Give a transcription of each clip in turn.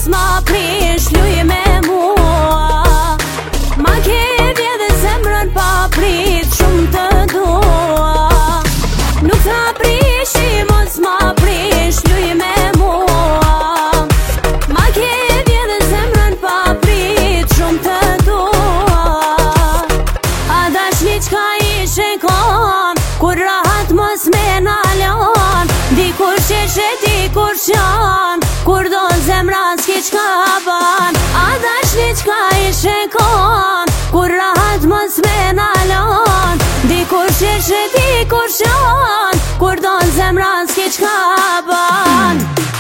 mos ma prish, luj me mua. Ma ke vje dhe zemrën pa prit, shumë të dua. Nuk ta prishi, mos ma prish, luj me mua. Ma ke vje dhe zemrën pa prit, shumë të dua. A dashni qka ishe kon, kur rahat mos me nalon. Dikur qeshe, dikur qan, kur do zemra s'ki qka ban. A dashni qka ishe kon, kur rahat mos me nalon. Dikur qeshe, dikur qan, kur do zemra s'ki qka ban.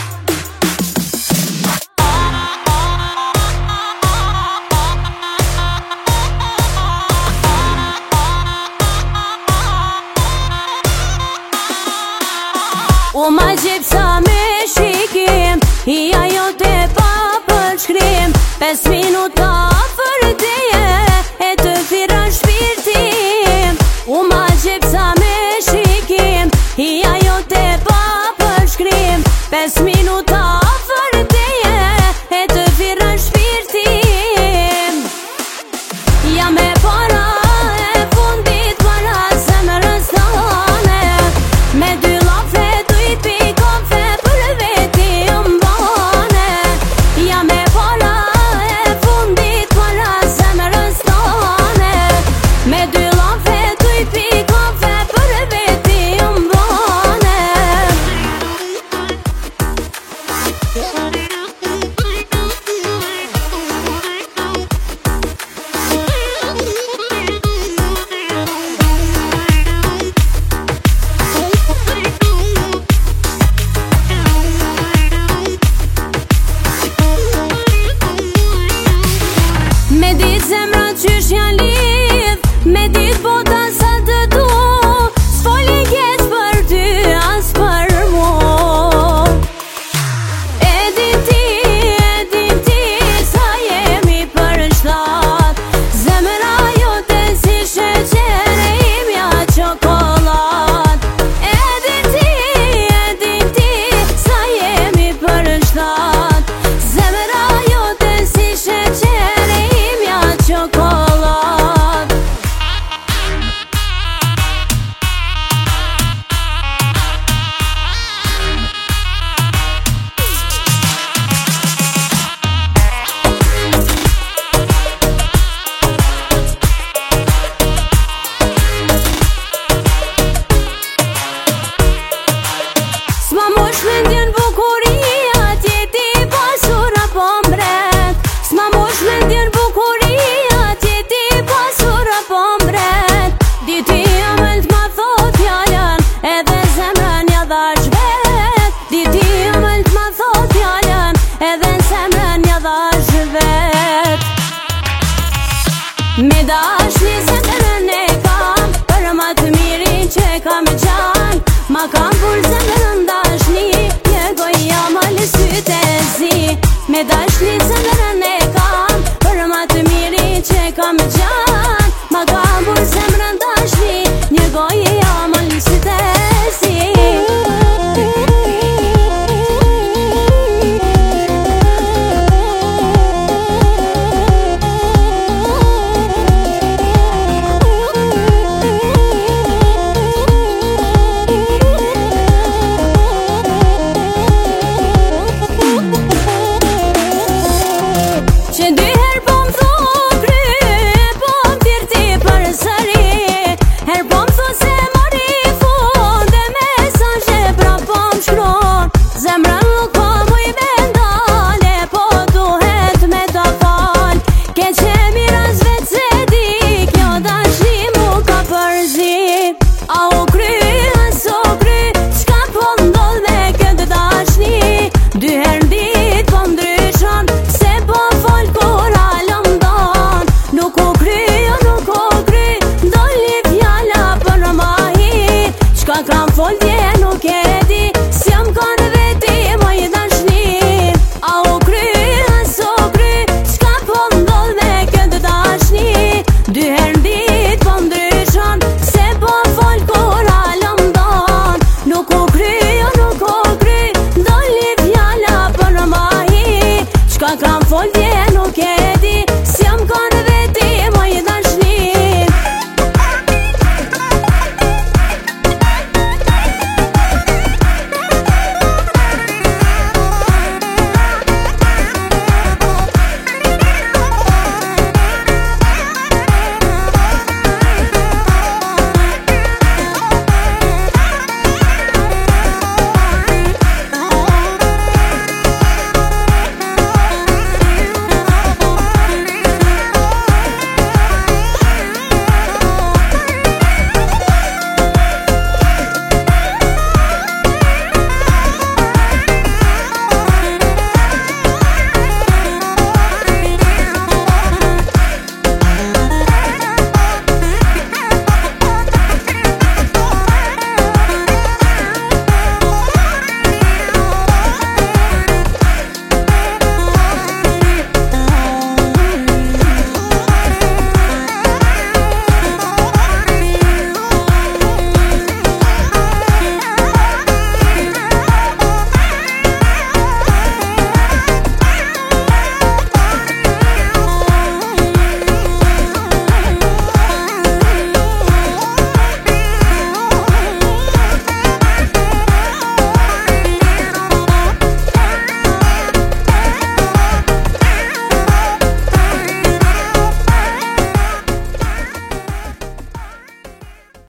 U ma gjep sa me shikim, i ajo te pa përshkrim. 5 minuta për teje, e të thira shpirtim. U ma gjep sa me shikim, i ajo te pa përshkrim. 5 minuta për teje, e të thira shpirtim. Ja me para e fundit, para zemrës tane. Me dy lafe pi kafe për veti mbane. Ja me para e fundit, para zemrës tane. Me dy lafe pi kafe për veti mbane. Me dit zemra qysh janë lidh, me dit bota sa të du. S'foli jes për ty, as për mu. E din ti, sa jemi për shtat. Zemra jote si sheqer, e imja qokolat. E din ti, sa jemi për shtat. Zemra jote si sheqer, e imja qokolat. S'ma mosh me ndjen bukuria, tjeti pasur apo mbret. S'ma mosh me ndjen bukuria, tjeti pasur apo mbret. Diti amel t'ma thot fjallën, edhe zemrën ja dhash vet. Diti amel t'ma thot fjallën, edhe zemrën ja dhash vet. Me dashni zemrën e kam, për ma të mirin që kam qan. Ma kam pur zemrën dashni, një goja ma lësyt e zi. Me dashni zemrën e kam, për ma të mirin që kam qan. Ma kam pur zemrën dashni, një goja ma lësyt e zi. Që dy her po m'thu kry, po m'tirti për sëri. Shka kam fol dje nuk e di